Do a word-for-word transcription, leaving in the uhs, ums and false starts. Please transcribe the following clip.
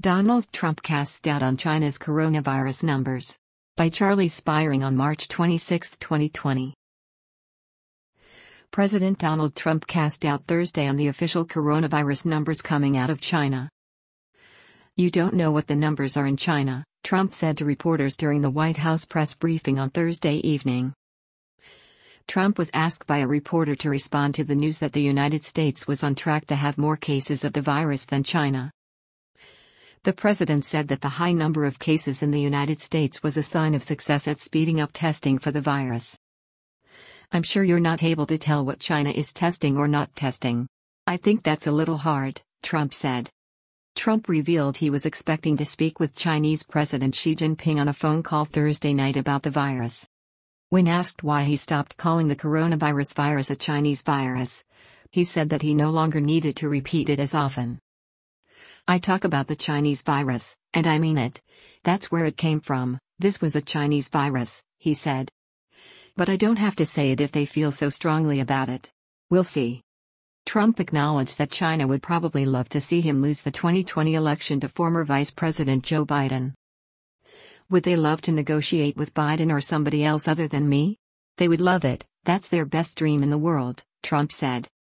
Donald Trump casts doubt on China's coronavirus numbers. By Charlie Spiring on March twenty-sixth, twenty twenty. President Donald Trump cast doubt Thursday on the official coronavirus numbers coming out of China. "You don't know what the numbers are in China," Trump said to reporters during the White House press briefing on Thursday evening. Trump was asked by a reporter to respond to the news that the United States was on track to have more cases of the virus than China. The president said that the high number of cases in the United States was a sign of success at speeding up testing for the virus. "I'm sure you're not able to tell what China is testing or not testing. I think that's a little hard," Trump said. Trump revealed he was expecting to speak with Chinese President Xi Jinping on a phone call Thursday night about the virus. When asked why he stopped calling the coronavirus virus a Chinese virus, he said that he no longer needed to repeat it as often. "I talk about the Chinese virus, and I mean it. That's where it came from. This was a Chinese virus," he said. "But I don't have to say it if they feel so strongly about it. We'll see." Trump acknowledged that China would probably love to see him lose the twenty twenty election to former Vice President Joe Biden. "Would they love to negotiate with Biden or somebody else other than me? They would love it, that's their best dream in the world," Trump said.